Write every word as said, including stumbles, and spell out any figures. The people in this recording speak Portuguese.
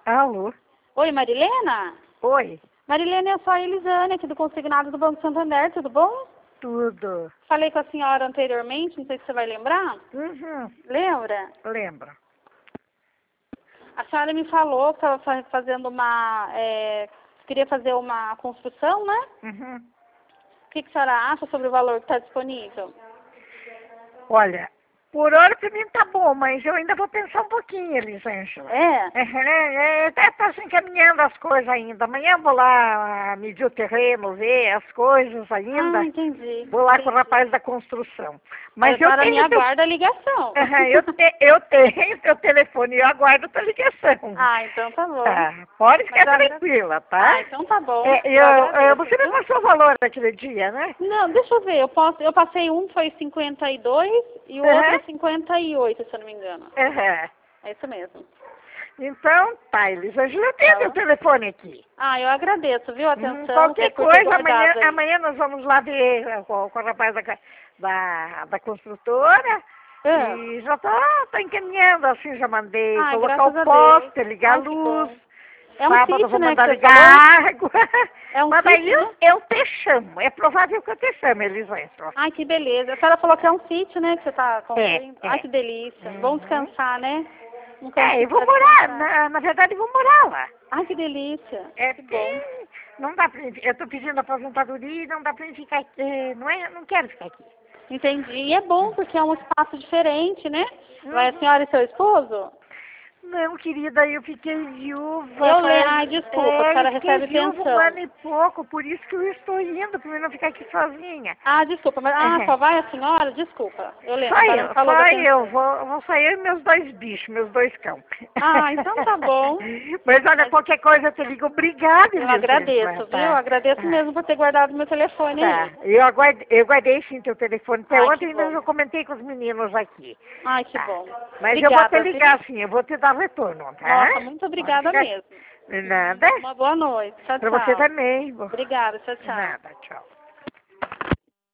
Alô? Oi, Marilena? Oi, Marilena, eu sou a Elisane, aqui do Consignado do Banco Santander, tudo bom? tudo. Falei com a senhora anteriormente, não sei se você vai lembrar. Uhum, Lembra? lembro. A senhora me falou que estava fazendo uma... É, queria fazer uma construção, né? Uhum. O que, que a senhora acha sobre o valor que está disponível? Olha, por hora pra mim tá bom, mas eu ainda vou pensar um pouquinho, Elisângela. É? Uhum, é, até tá se encaminhando as coisas ainda. Amanhã eu vou lá medir o terreno, ver as coisas ainda. Ah, entendi. Vou lá com o entendi. rapaz da construção. Aí a Mas eu senhora me tenho teu... aguarda a ligação. Uhum, eu, te... eu tenho teu telefone e eu aguardo a tua ligação. Ah, então tá bom. Tá, pode Mas ficar eu agra- tranquila, tá? Ah, então tá bom. É, Eu eu, eu- agradeço, você me viu? passou o valor daquele dia, né? Não, deixa eu ver. Eu, posso, eu passei um, foi cinquenta e dois e o outro é Uhum. cinquenta e oito, se eu não me engano. Uhum. É isso mesmo. Então, tá, Elisângela, eu tenho Tá meu bom? telefone aqui. Ah, eu agradeço, viu? A Hum, atenção qualquer que por ter coisa, amanhã, guardado aí. amanhã nós vamos lá ver eh, com, com o rapaz da, ca- da, da construtora Ah, e já tá, tá encaminhando, assim, já mandei Ai, colocar o graças a Deus. poste, ligar a Ai, que luz. bom. É um Sábado eu sítio, vou né, que mandar você ligar falou? a água. É um Mas daí sítio, eu, né? eu te chamo, é provável que eu te chame, Elisângela. Ai, que beleza. A senhora falou que é um sítio, né, que você tá É, construindo. Ai, é. que delícia. Bom Uhum. descansar, né? Um É, eu cantinho vou pra morar, descansar. na, na verdade eu vou morar lá. Ai, que delícia. É Que bom. porque não dá pra gente, eu tô pedindo aposentadoria e não dá pra gente ficar aqui, não é, não quero ficar aqui. Entendi. E é bom porque é um espaço diferente, né? Vai a Uhum. senhora e seu esposo? Não, querida, eu fiquei viúva, Eu le... faz, Ai, desculpa, a é, eu senhora fiquei recebe viúva um pensão. ano e pouco, por isso que eu estou indo, pra eu não ficar aqui sozinha. Ah, desculpa, mas ah, Uhum. só vai a senhora? Desculpa. Eu lembro, Só a senhora me eu, falou só da eu, pensão. vou, vou sair meus dois bichos, meus dois cão. Ah, então tá bom. Mas olha, Mas qualquer coisa eu te ligo, obrigada, eu Elisângela, agradeço, viu? Eu tá? agradeço Ah, mesmo por ter guardado meu telefone tá, aí. eu, aguardei, eu guardei sim teu telefone até Ai, que ontem, mas bom. eu comentei com os meninos aqui. Ai, que Tá, bom. mas eu vou te Obrigada, viu? ligar sim, eu vou te dar retorno, tá? Nossa, muito Pode obrigada ficar, mesmo. nada, Uma boa noite. Tchau, pra você tchau. também. Obrigada, tchau, tchau. Nada, tchau.